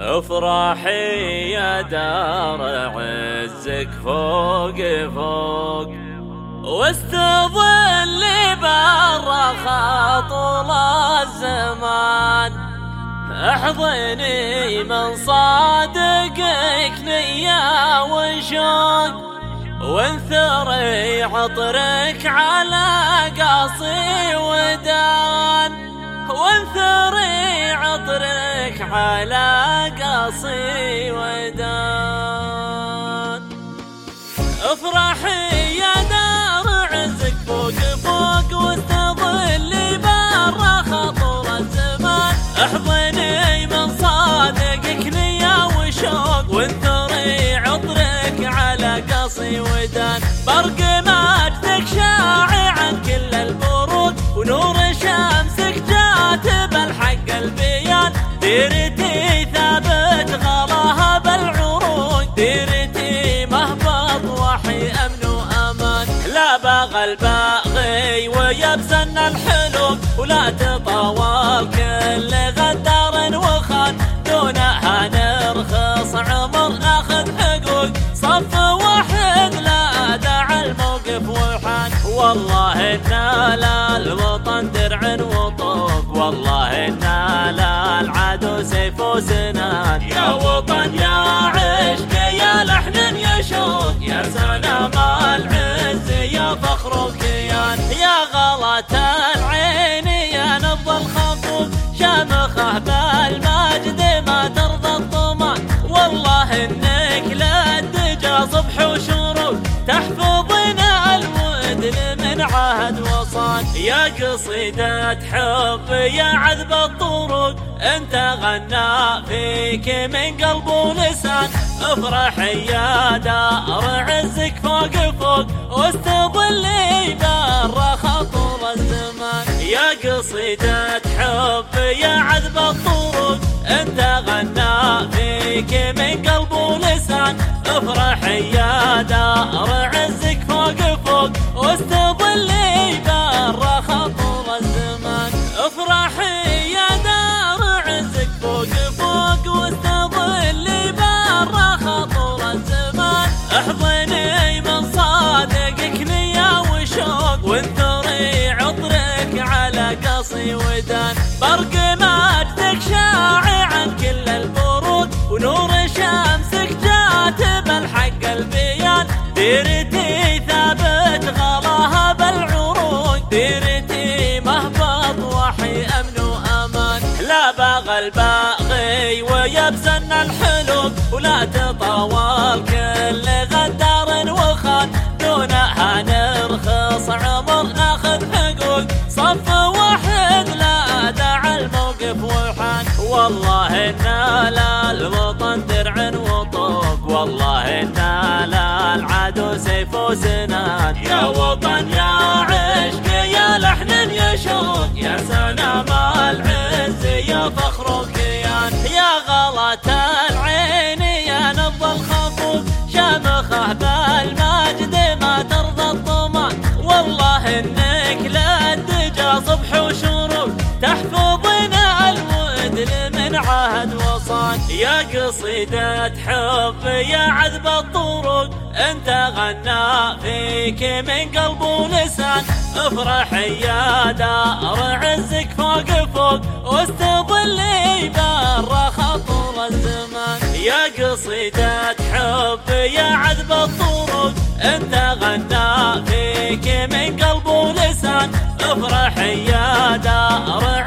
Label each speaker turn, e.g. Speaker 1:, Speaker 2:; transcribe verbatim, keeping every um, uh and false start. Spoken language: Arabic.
Speaker 1: افرحي يا دار عزك فوق فوق، واستظل بالرخاء طول الزمان. احضني من صادقك نية وشوق، وانثري عطرك على قاصي ودان، وانثري عطرك على قاصي ودان. افرحي يا دار عزك فوق فوق، واستظلي بالرخاء طول الزمان. احضني من صادقك نية وشوق، وانثري عطرك على قاصي ودان. برق مجدك شاعي عن كل البرود، ونور شمسك جات بالحق البيان. ديرتي ثابت غلاها بالعروج، ديرتي مهبط وحي امن وامان. لا باغى الباغي ويبسن الحلوق، ولا تطاول كل غدار وخان. دونها نرخص عمر ناخذ حقوق، صف واحد لا داعى الموقف وحان. والله إنا للوطن درع وطوق، والله إنا للعدو سيف وسنان. يا وطن يا عشق يا لحن يا شوق، يا سلام العز يا فخر الكيان. يا غلة العين يا نبض الخفوف، شامخه بالمجد ما ترضى الطمان. والله إنك للدجى صبح وشروق، تحفظنا الود من عهد وصال. يا قصيدة حب يا عذب الطرق، انت غنى فيك من قلب ولسان. افرحي يا دار عزك فوق فوق، واستظلي بالرخاء طول الزمان. يا قصيدة حب يا عذب الطرق، انت غنى فيك من قلب ولسان. افرحي يا دار عزك فوق فوق، واستظلي بالرخاء طول الزمان. افرحي يا دار عزك فوق فوق، واستظلي بالرخاء طول الزمان. احضني من صادقك نية وشوق، وانثري عطرك على قاصي ودان. برق مجدك شاعي عن كل البرود، ونور شمسك جات بالحق البيان. ديرتي ثابت غلاها بالعروج، ديرتي مهبط وحي امن وامان. لا باغى الباغي ويبسن الحلوق، ولا تطاول كل غدار وخان. دونها نرخص عمر ناخذ حقوق، صف واحد لا داعى الموقف وحان. والله إنا للوطن درع وطوق، والله إنا للعدو سيف وسنان. يا وطن يا عشق يا لحن يا شوق، يا سلام العز يا فخر الكيان. يا غلة العين يا نبض الخفوف، شامخه بالمجد ما ترضى الطمان. والله إنك للدجى صبح وشروق، تحفظنا الود من عهد وصال. يا قصيدة حب يا عذب الطرق، انت غنى فيك من قلب ولسان. افرحي يا دار عزك فوق فوق، واستظلي بالرخاء طول الزمان. يا قصيدة حب يا عذب الطرق، انت غنى فيك من قلب ولسان. افرحي يا دار